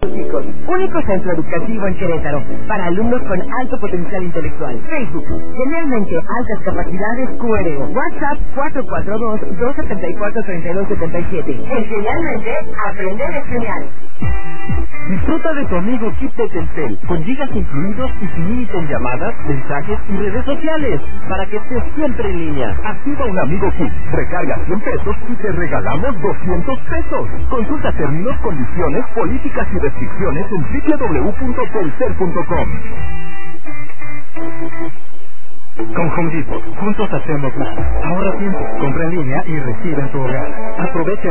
Chicos, único centro educativo en Querétaro para alumnos con alto potencial intelectual. Facebook, Genialmente Altas Capacidades QRO. WhatsApp 442-274-3277. En Genialmente, aprender es genial. Disfruta de tu amigo Kit de Telcel, con gigas incluidos y sin límite en llamadas, mensajes y redes sociales, para que estés siempre en línea. Activa un amigo Kit, recarga 100 pesos y te regalamos 200 pesos. Consulta términos, condiciones, políticas y restricciones en www.telcel.com. Con Home Depot, juntos hacemos más. Ahorra tiempo, compra en línea y recibe en tu hogar. Aprovecha